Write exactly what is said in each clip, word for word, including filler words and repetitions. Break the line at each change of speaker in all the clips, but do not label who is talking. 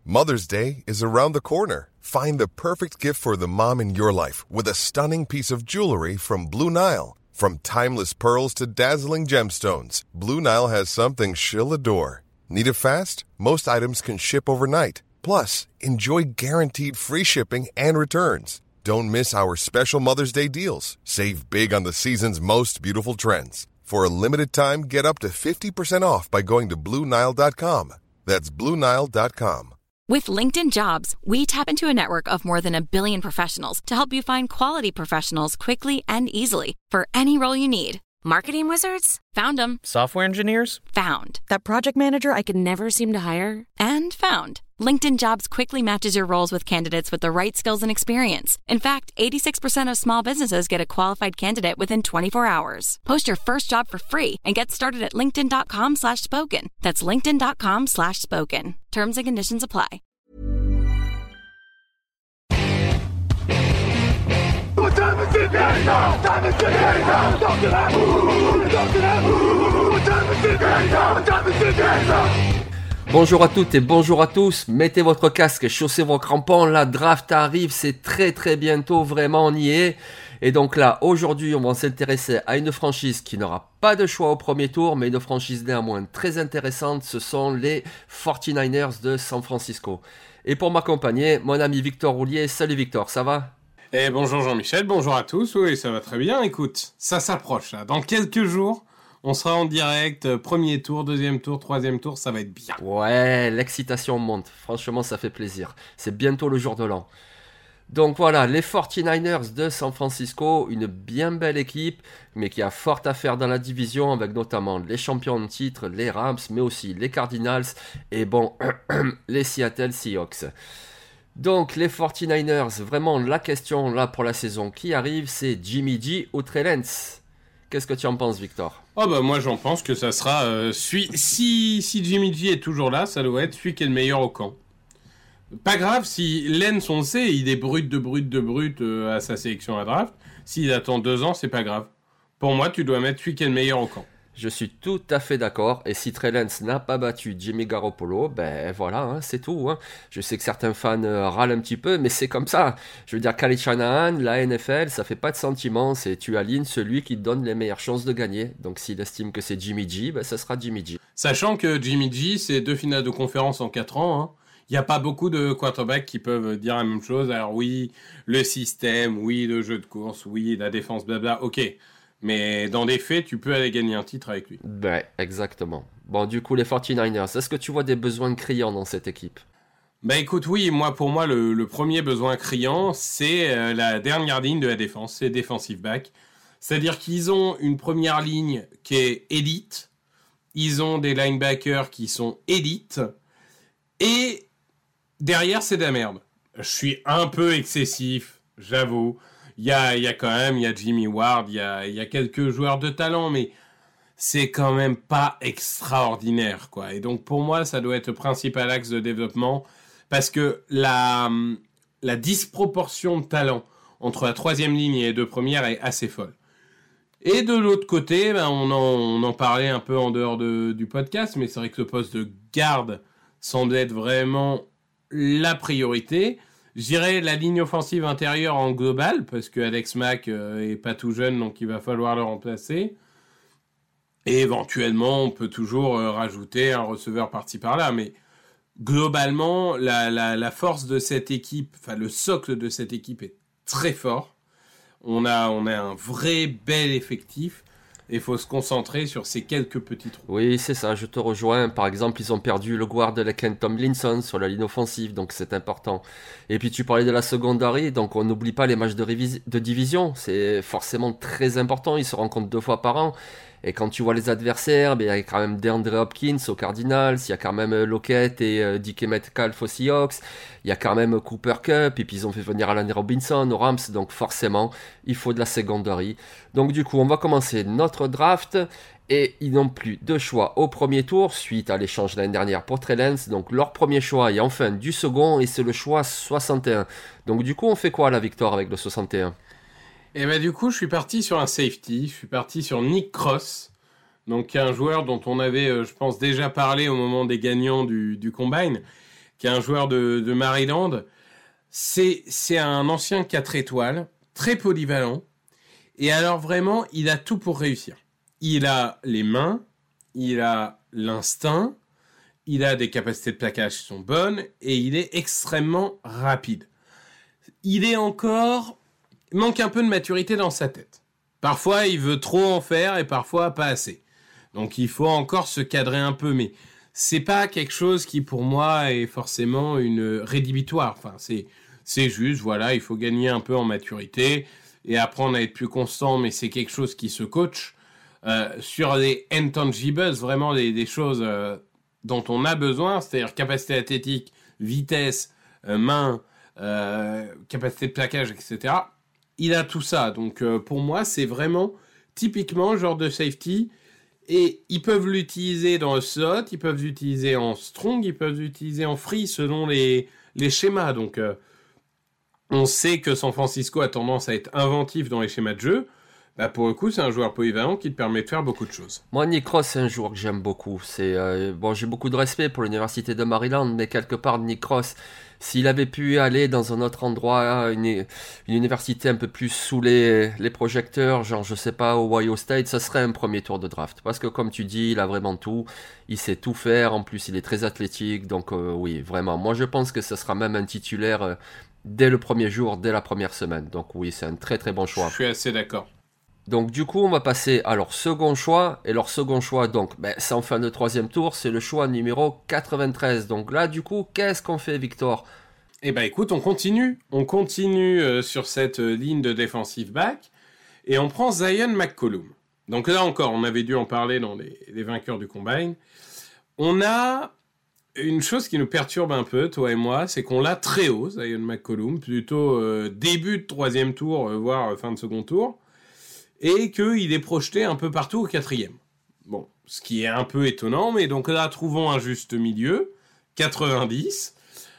Mother's Day is around the corner. Find the perfect gift for the mom in your life with a stunning piece of jewelry from Blue Nile. From timeless pearls to dazzling gemstones, Blue Nile has something she'll adore. Need it fast? Most items can ship overnight. Plus, enjoy guaranteed free shipping and returns. Don't miss our special Mother's Day deals. Save big on the season's most beautiful trends. For a limited time, get up to fifty percent off by going to Blue Nile dot com. That's Blue Nile dot com.
With LinkedIn Jobs, we tap into a network of more than a billion professionals to help you find quality professionals quickly and easily for any role you need. Marketing wizards? Found them.
Software engineers?
Found. That project manager I could never seem to hire? And found. LinkedIn Jobs quickly matches your roles with candidates with the right skills and experience. In fact, eighty-six percent of small businesses get a qualified candidate within twenty-four hours. Post your first job for free and get started at linkedin.com slash spoken. That's linkedin.com slash spoken. Terms and conditions apply.
Bonjour à toutes et bonjour à tous, mettez votre casque et chaussez vos crampons, la draft arrive, c'est très très bientôt, vraiment on y est. Et donc là, aujourd'hui, on va s'intéresser à une franchise qui n'aura pas de choix au premier tour, mais une franchise néanmoins très intéressante, ce sont les forty-niners de San Francisco. Et pour m'accompagner, mon ami Victor Roulier. Salut Victor, ça va ?
Eh bonjour Jean-Michel, bonjour à tous, oui ça va très bien, écoute, ça s'approche là, dans quelques jours, on sera en direct, premier tour, deuxième tour, troisième tour, ça va être bien.
Ouais, l'excitation monte, franchement ça fait plaisir, c'est bientôt le jour de l'an. Donc voilà, les forty-niners de San Francisco, une bien belle équipe, mais qui a fort à faire dans la division, avec notamment les champions de titre, les Rams, mais aussi les Cardinals, et bon, les Seattle Seahawks. Donc les forty-niners, vraiment la question là pour la saison qui arrive, c'est Jimmy G ou Trey Lance. Qu'est-ce que tu en penses, Victor ?
Oh bah moi j'en pense que ça sera, euh, celui, si, si Jimmy G est toujours là, ça doit être celui qui est le meilleur au camp. Pas grave si Lance, on le sait, il est brut de brut de brut euh, à sa sélection à draft. S'il attend deux ans, c'est pas grave. Pour moi, tu dois mettre celui qui est le meilleur au camp.
Je suis tout à fait d'accord, et si Trey Lance n'a pas battu Jimmy Garoppolo, ben voilà, hein, c'est tout. Hein. Je sais que certains fans euh, râlent un petit peu, mais c'est comme ça. Je veux dire, Kyle Shanahan, la N F L, ça fait pas de sentiment, c'est tu alignes celui qui te donne les meilleures chances de gagner. Donc s'il estime que c'est Jimmy G, ben ça sera Jimmy G.
Sachant que Jimmy G, c'est deux finales de conférence en quatre ans, hein. Il n'y a pas beaucoup de quarterbacks qui peuvent dire la même chose. Alors oui, le système, oui, le jeu de course, oui, la défense, blabla, ok. Mais dans les faits, tu peux aller gagner un titre avec lui.
Ben, exactement. Bon, du coup, les forty-niners, est-ce que tu vois des besoins criants dans cette équipe ?
Ben écoute, oui, moi, pour moi, le, le premier besoin criant, c'est euh, la dernière ligne de la défense, c'est defensive back. C'est-à-dire qu'ils ont une première ligne qui est élite, ils ont des linebackers qui sont élites, et derrière, c'est de la merde. Je suis un peu excessif, j'avoue. Il y a, il y a quand même, il y a Jimmy Ward, il y a, il y a quelques joueurs de talent, mais c'est quand même pas extraordinaire, quoi. Et donc, pour moi, ça doit être le principal axe de développement, parce que la, la disproportion de talent entre la troisième ligne et les deux premières est assez folle. Et de l'autre côté, ben, on, en, on en parlait un peu en dehors de, du podcast, mais c'est vrai que le poste de garde semble être vraiment la priorité. Je dirais la ligne offensive intérieure en global, parce que Alex Mack euh, est pas tout jeune, donc il va falloir le remplacer. Et éventuellement, on peut toujours euh, rajouter un receveur par-ci par-là. Mais globalement, la, la, la force de cette équipe, enfin le socle de cette équipe est très fort. On a, on a un vrai bel effectif. Et il faut se concentrer sur ces quelques petits trous.
Oui, c'est ça, je te rejoins. Par exemple, ils ont perdu le guard de Laken Tomlinson sur la ligne offensive, donc c'est important. Et puis tu parlais de la secondary, donc on n'oublie pas les matchs de, révis- de division. C'est forcément très important, ils se rencontrent deux fois par an. Et quand tu vois les adversaires, ben, il y a quand même DeAndre Hopkins aux Cardinals, il y a quand même Lockett et euh, D K Metcalf aux Seahawks, il y a quand même Cooper Kupp, et puis ils ont fait venir Allen Robinson aux Rams, donc forcément, il faut de la secondary. Donc du coup, on va commencer notre draft, et ils n'ont plus de choix au premier tour, suite à l'échange l'année dernière pour Trey Lance, donc leur premier choix est enfin du second, et c'est le choix soixante et un. Donc du coup, on fait quoi la victoire avec le soixante et un ?
Et bah du coup, je suis parti sur un safety, je suis parti sur Nick Cross, donc un joueur dont on avait, euh, je pense, déjà parlé au moment des gagnants du, du Combine, qui est un joueur de, de Maryland. C'est, c'est un ancien quatre étoiles, très polyvalent. Et alors vraiment, il a tout pour réussir. Il a les mains, il a l'instinct, il a des capacités de plaquage qui sont bonnes et il est extrêmement rapide. Il est encore... Il manque un peu de maturité dans sa tête. Parfois, il veut trop en faire et parfois pas assez. Donc, il faut encore se cadrer un peu, mais c'est pas quelque chose qui, pour moi, est forcément une rédhibitoire. Enfin, c'est, c'est juste, voilà, il faut gagner un peu en maturité et apprendre à être plus constant, mais c'est quelque chose qui se coach. Euh, sur les intangibles, vraiment des, des choses euh, dont on a besoin, c'est-à-dire capacité athlétique, vitesse, euh, main, euh, capacité de plaquage, et cetera. Il a tout ça. Donc, euh, pour moi, c'est vraiment typiquement le genre de safety. Et ils peuvent l'utiliser dans le slot, ils peuvent l'utiliser en strong, ils peuvent l'utiliser en free selon les, les schémas. Donc, euh, on sait que San Francisco a tendance à être inventif dans les schémas de jeu. Bah pour le coup, c'est un joueur polyvalent qui te permet de faire beaucoup de choses.
Moi, Nick Ross, c'est un joueur que j'aime beaucoup. C'est, euh, bon, j'ai beaucoup de respect pour l'université de Maryland, mais quelque part, Nick Ross, s'il avait pu aller dans un autre endroit, une, une université un peu plus sous les, les projecteurs, genre, je sais pas, Ohio State, ça serait un premier tour de draft. Parce que, comme tu dis, il a vraiment tout. Il sait tout faire. En plus, il est très athlétique. Donc, euh, oui, vraiment. Moi, je pense que ce sera même un titulaire euh, dès le premier jour, dès la première semaine. Donc, oui, c'est un très, très bon choix.
Je suis assez d'accord.
Donc du coup, on va passer à leur second choix. Et leur second choix, donc, ben, c'est en fin de troisième tour, c'est le choix numéro quatre-vingt-treize. Donc là, du coup, qu'est-ce qu'on fait, Victor ?
Eh ben écoute, on continue. On continue euh, sur cette euh, ligne de defensive back. Et on prend Zion McCollum. Donc là encore, on avait dû en parler dans les, les vainqueurs du Combine. On a une chose qui nous perturbe un peu, toi et moi, c'est qu'on l'a très haut, Zion McCollum. Plutôt euh, début de troisième tour, euh, voire euh, fin de second tour. Et qu'il est projeté un peu partout au quatrième. Bon, ce qui est un peu étonnant, mais donc là, trouvons un juste milieu, quatre-vingt-dix,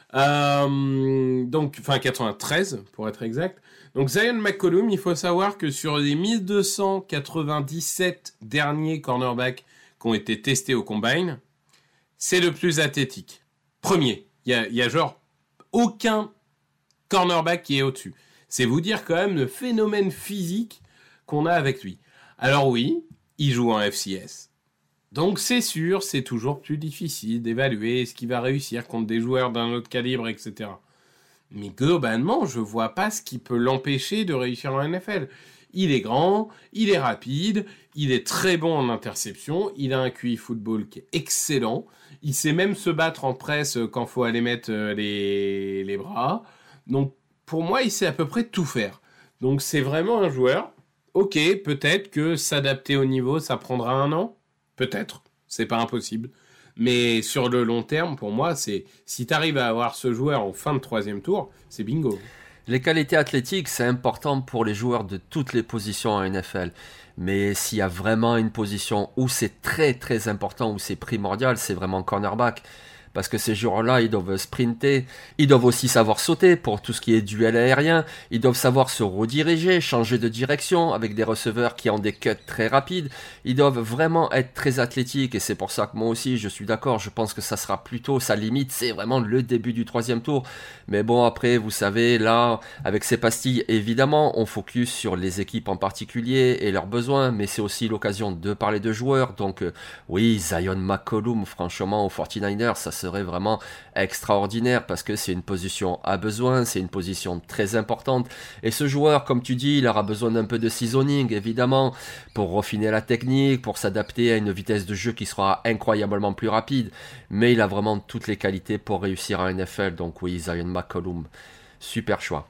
euh, donc, enfin quatre-vingt-treize pour être exact. Donc Zion McCollum, il faut savoir que sur les mille deux cent quatre-vingt-dix-sept derniers cornerbacks qui ont été testés au Combine, c'est le plus athlétique. Premier, il y a, y a genre aucun cornerback qui est au-dessus. C'est vous dire quand même le phénomène physique qu'on a avec lui. Alors oui, il joue en F C S. Donc c'est sûr, c'est toujours plus difficile d'évaluer ce qu'il va réussir contre des joueurs d'un autre calibre, et cetera. Mais globalement, je vois pas ce qui peut l'empêcher de réussir en N F L. Il est grand, il est rapide, il est très bon en interception, il a un Q I football qui est excellent, il sait même se battre en presse quand faut aller mettre les, les bras. Donc pour moi, il sait à peu près tout faire. Donc c'est vraiment un joueur... Ok, peut-être que s'adapter au niveau, ça prendra un an. Peut-être, c'est pas impossible. Mais sur le long terme, pour moi, c'est si tu arrives à avoir ce joueur en fin de troisième tour, c'est bingo.
Les qualités athlétiques, c'est important pour les joueurs de toutes les positions en N F L. Mais s'il y a vraiment une position où c'est très très important, où c'est primordial, c'est vraiment cornerback. Parce que ces joueurs-là, ils doivent sprinter, ils doivent aussi savoir sauter pour tout ce qui est duel aérien, ils doivent savoir se rediriger, changer de direction avec des receveurs qui ont des cuts très rapides, ils doivent vraiment être très athlétiques et c'est pour ça que moi aussi je suis d'accord, je pense que ça sera plutôt, sa limite c'est vraiment le début du troisième tour. Mais bon après, vous savez, là, avec ces pastilles, évidemment, on focus sur les équipes en particulier et leurs besoins, mais c'est aussi l'occasion de parler de joueurs, donc euh, oui, Zion McCollum, franchement, aux forty-niners, ça serait vraiment extraordinaire parce que c'est une position à besoin, c'est une position très importante et ce joueur, comme tu dis, il aura besoin d'un peu de seasoning évidemment pour raffiner la technique, pour s'adapter à une vitesse de jeu qui sera incroyablement plus rapide, mais il a vraiment toutes les qualités pour réussir en N F L. Donc oui, Zion McCollum, super choix.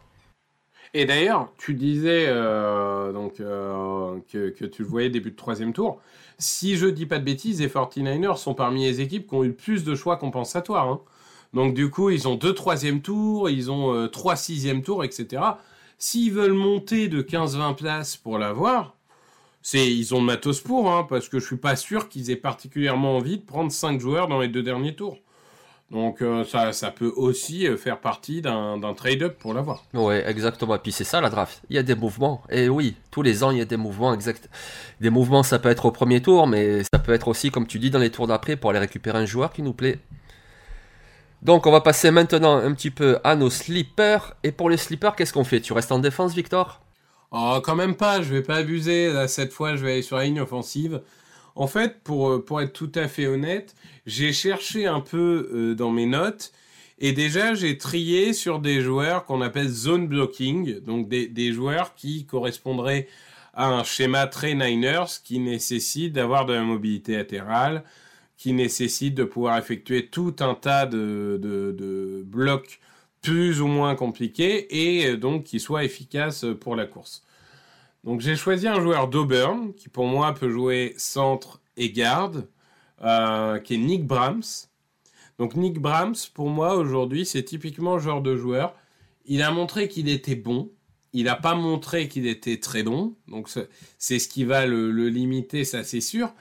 Et d'ailleurs, tu disais euh, donc, euh, que, que tu le voyais début de troisième tour. Si je dis pas de bêtises, les forty-niners sont parmi les équipes qui ont eu le plus de choix compensatoires. Hein. Donc du coup, ils ont deux troisième tours, ils ont euh, trois sixième tours, et cetera. S'ils veulent monter de quinze vingt places pour l'avoir, c'est, ils ont le matos pour, hein, parce que je suis pas sûr qu'ils aient particulièrement envie de prendre cinq joueurs dans les deux derniers tours. Donc euh, ça, ça peut aussi faire partie d'un, d'un trade-up pour l'avoir.
Ouais, exactement. Et puis c'est ça la draft. Il y a des mouvements. Et oui, tous les ans il y a des mouvements. Exact. Des mouvements, ça peut être au premier tour, mais ça peut être aussi, comme tu dis, dans les tours d'après pour aller récupérer un joueur qui nous plaît. Donc on va passer maintenant un petit peu à nos sleepers. Et pour les sleepers, qu'est-ce qu'on fait? Tu restes en défense, Victor?
Oh, quand même pas, je vais pas abuser. Là, cette fois, je vais aller sur la ligne offensive. En fait, pour, pour être tout à fait honnête, j'ai cherché un peu euh, dans mes notes. Et déjà, j'ai trié sur des joueurs qu'on appelle zone blocking. Donc des, des joueurs qui correspondraient à un schéma très Niners qui nécessite d'avoir de la mobilité latérale, qui nécessite de pouvoir effectuer tout un tas de, de, de blocs plus ou moins compliqués et donc qui soit efficace pour la course. Donc j'ai choisi un joueur d'Auburn qui pour moi peut jouer centre et garde, euh, qui est Nick Brahms. Donc Nick Brahms pour moi aujourd'hui c'est typiquement le genre de joueur. Il a montré qu'il était bon, il n'a pas montré qu'il était très bon, donc c'est, c'est ce qui va le, le limiter, ça c'est sûr.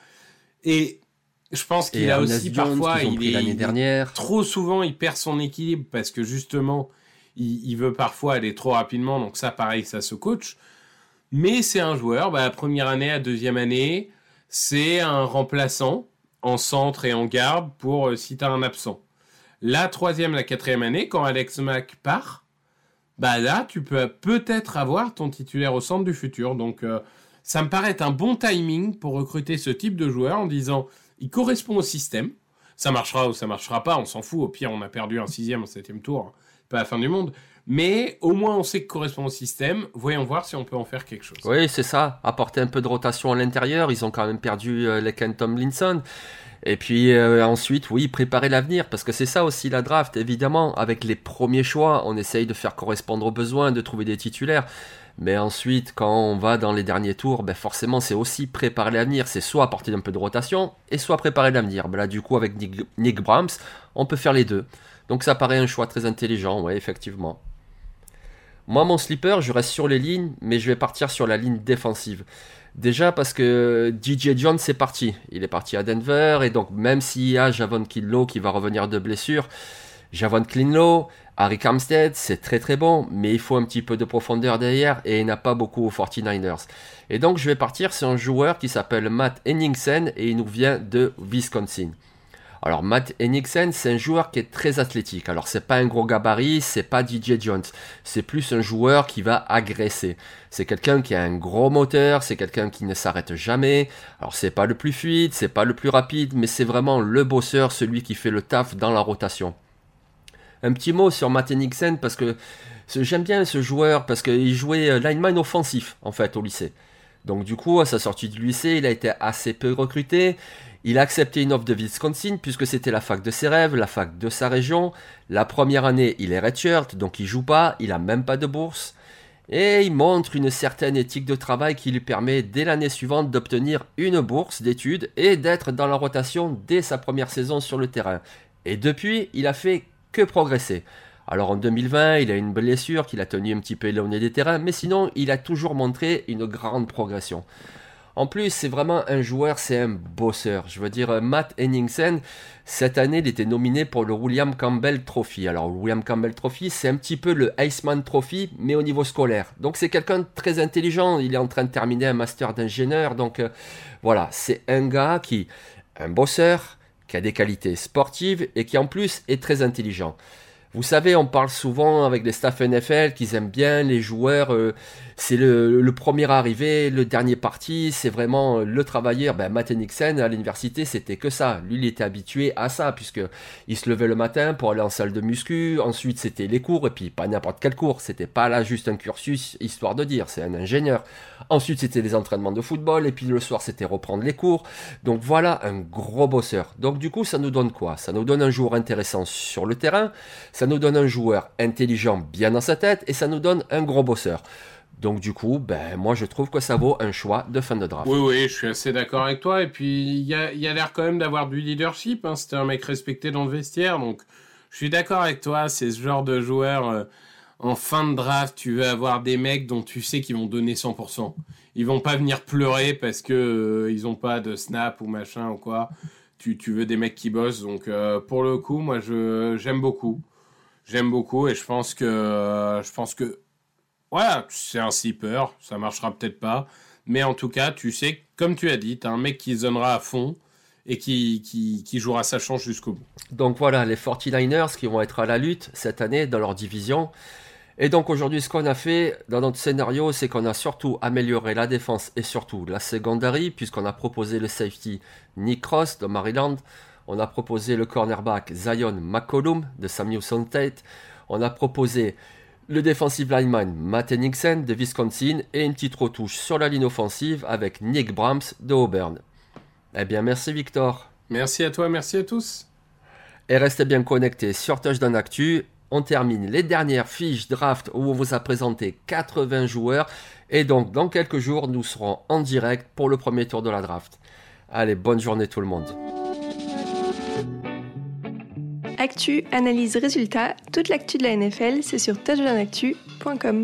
Et je pense qu'il
et
a
Ernest
aussi
Jones,
parfois, il est,
l'année
il,
dernière.
trop souvent, il perd son équilibre parce que justement, il, il veut parfois aller trop rapidement. Donc ça, pareil, ça se coach. Mais c'est un joueur, bah, la première année, la deuxième année, c'est un remplaçant en centre et en garde pour euh, si tu as un absent. La troisième, la quatrième année, quand Alex Mack part, bah là, tu peux peut-être avoir ton titulaire au centre du futur. Donc euh, ça me paraît être un bon timing pour recruter ce type de joueur en disant... Il correspond au système. Ça marchera ou ça marchera pas, on s'en fout. Au pire, on a perdu un sixième, un septième tour. Pas la fin du monde. Mais au moins, on sait qu'il correspond au système. Voyons voir si on peut en faire quelque chose.
Oui, c'est ça. Apporter un peu de rotation à l'intérieur. Ils ont quand même perdu euh, les Ken Tomlinson. Et puis euh, ensuite, oui, préparer l'avenir. Parce que c'est ça aussi la draft. Évidemment, avec les premiers choix, on essaye de faire correspondre aux besoins, de trouver des titulaires. Mais ensuite, quand on va dans les derniers tours, ben forcément, c'est aussi préparer l'avenir. C'est soit apporter un peu de rotation, et soit préparer l'avenir. Ben là, du coup, avec Nick, Nick Brahms, on peut faire les deux. Donc ça paraît un choix très intelligent, ouais, effectivement. Moi, mon sleeper, je reste sur les lignes, mais je vais partir sur la ligne défensive. Déjà parce que D J Jones est parti. Il est parti à Denver, et donc même s'il y a Javon Kinlaw qui va revenir de blessure, Javon Kinlaw, Arik Armstead, c'est très très bon, mais il faut un petit peu de profondeur derrière et il n'a pas beaucoup aux forty-niners. Et donc je vais partir sur un joueur qui s'appelle Matt Henningsen et il nous vient de Wisconsin. Alors Matt Henningsen, c'est un joueur qui est très athlétique. Alors c'est pas un gros gabarit, c'est pas D J Jones, c'est plus un joueur qui va agresser. C'est quelqu'un qui a un gros moteur, c'est quelqu'un qui ne s'arrête jamais. Alors c'est pas le plus fluide, c'est pas le plus rapide, mais c'est vraiment le bosseur, celui qui fait le taf dans la rotation. Un petit mot sur Matt Henningsen parce que j'aime bien ce joueur parce qu'il jouait lineman offensif en fait au lycée. Donc du coup à sa sortie du lycée il a été assez peu recruté. Il a accepté une offre de Wisconsin puisque c'était la fac de ses rêves, la fac de sa région. La première année il est redshirt donc il joue pas, il a même pas de bourse. Et il montre une certaine éthique de travail qui lui permet dès l'année suivante d'obtenir une bourse d'études et d'être dans la rotation dès sa première saison sur le terrain. Et depuis il a fait que progresser. Alors en deux mille vingt, il a une blessure qui l'a tenu un petit peu éloigné des terrains, mais sinon, il a toujours montré une grande progression. En plus, c'est vraiment un joueur, c'est un bosseur. Je veux dire, Matt Henningsen, cette année, il était nominé pour le William Campbell Trophy. Alors, le William Campbell Trophy, c'est un petit peu le Heisman Trophy, mais au niveau scolaire. Donc, c'est quelqu'un de très intelligent. Il est en train de terminer un master d'ingénieur. Donc, euh, voilà, c'est un gars qui, un bosseur, qui a des qualités sportives et qui en plus est très intelligent. Vous savez, on parle souvent avec les staffs N F L qu'ils aiment bien les joueurs, euh, c'est le, le premier arrivé, le dernier parti, c'est vraiment le travailleur. Ben, Matt Henningsen à l'université, c'était que ça. Lui, il était habitué à ça, puisque il se levait le matin pour aller en salle de muscu, ensuite c'était les cours, et puis pas n'importe quel cours, c'était pas là juste un cursus, histoire de dire, c'est un ingénieur. Ensuite, c'était les entraînements de football, et puis le soir, c'était reprendre les cours. Donc voilà, un gros bosseur. Donc du coup, ça nous donne quoi? Ça nous donne un joueur intéressant sur le terrain, ça nous donne un joueur intelligent bien dans sa tête, et ça nous donne un gros bosseur. Donc du coup, ben, moi je trouve que ça vaut un choix de fin de draft.
Oui, oui, je suis assez d'accord avec toi. Et puis, il y a, y a l'air quand même d'avoir du leadership. Hein. C'était un mec respecté dans le vestiaire. Donc, je suis d'accord avec toi. C'est ce genre de joueur, euh, en fin de draft, tu veux avoir des mecs dont tu sais qu'ils vont donner cent pour cent. Ils vont pas venir pleurer parce que euh, ils ont pas de snap ou machin ou quoi. Tu, tu veux des mecs qui bossent. Donc, euh, pour le coup, moi, je, j'aime beaucoup. J'aime beaucoup et je pense que... Euh, je pense que voilà, c'est un sleeper, ça marchera peut-être pas, mais en tout cas, tu sais, comme tu as dit, t'as un mec qui se donnera à fond et qui, qui, qui jouera sa chance jusqu'au bout.
Donc voilà, les forty-niners qui vont être à la lutte cette année dans leur division. Et donc aujourd'hui, ce qu'on a fait dans notre scénario, c'est qu'on a surtout amélioré la défense et surtout la secondary, puisqu'on a proposé le safety Nick Ross de Maryland, on a proposé le cornerback Zion McCollum de Sam Houston State, on a proposé le defensive lineman Matt Henningsen de Wisconsin et une petite retouche sur la ligne offensive avec Nick Brahms de Auburn. Eh bien, merci Victor.
Merci à toi, merci à tous.
Et restez bien connectés sur Touchdown Actu. On termine les dernières fiches draft où on vous a présenté quatre-vingts joueurs. Et donc, dans quelques jours, nous serons en direct pour le premier tour de la draft. Allez, bonne journée tout le monde.
Actu, analyse, résultat, toute l'actu de la N F L, c'est sur touchdown actu point com.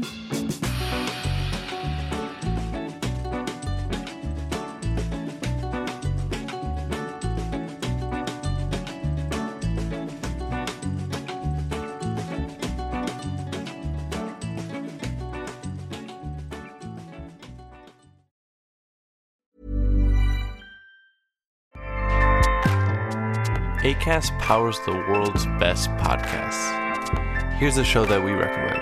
Acast powers the world's best podcasts. Here's a show that we recommend.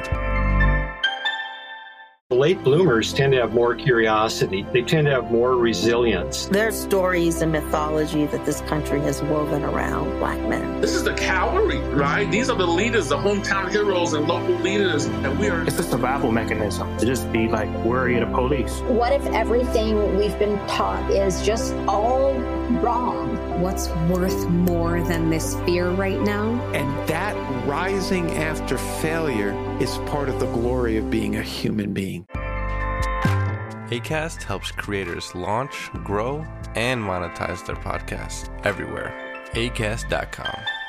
Late bloomers tend to have more curiosity. They tend to have more resilience.
There's stories and mythology that this country has woven around Black men.
This is the cavalry, right? These are the leaders, the hometown heroes and local leaders. And we are.
It's a survival mechanism to just be like worried of police.
What if everything we've been taught is just all wrong?
What's worth more than this fear right now?
And that rising after failure is part of the glory of being a human being.
Acast helps creators launch, grow, and monetize their podcasts everywhere. acast dot com.